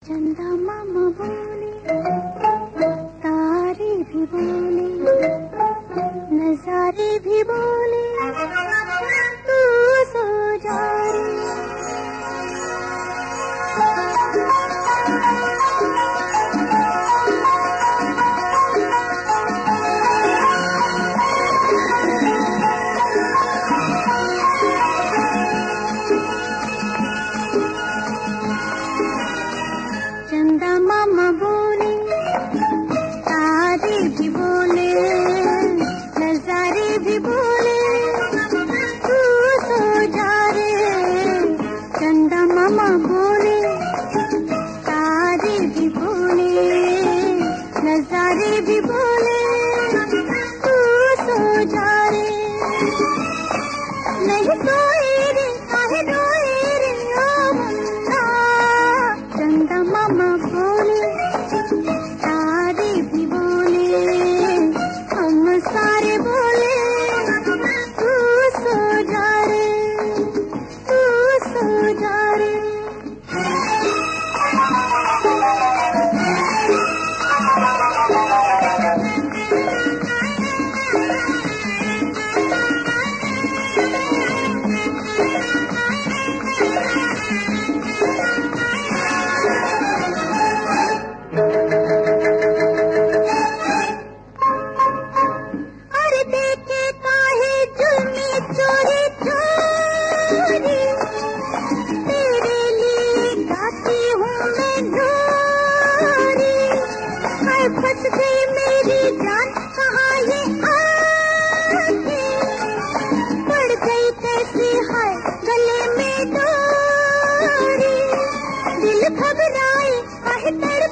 चंदा मामा बोले, तारे भी बोले, नजारे भी बोले, तू सो जा रे। चंदा मामा बोले, तारे भी बोले, नजारे भी बोले, तू सो जा रे। चंदा मामा बोले, तारे भी बोले, नजारे भी बोले, तू सो जा रे। नहीं सोए रे काहे रोए रे ओ मुन्ना। चंदा मामा बोले, तारे भी बोले, हम सारे बोले, तू सो जा रे, तू सो जा रे। अरे देखे काहे जुल्मी चोरी चोरी, तेरे लिए गाती हूँ मैं ढोरी। हाय फंस गई मेरी जान कहाँ ये आके, पड़ गई कैसे हाय गले में डोरी। दिल घबराए काहे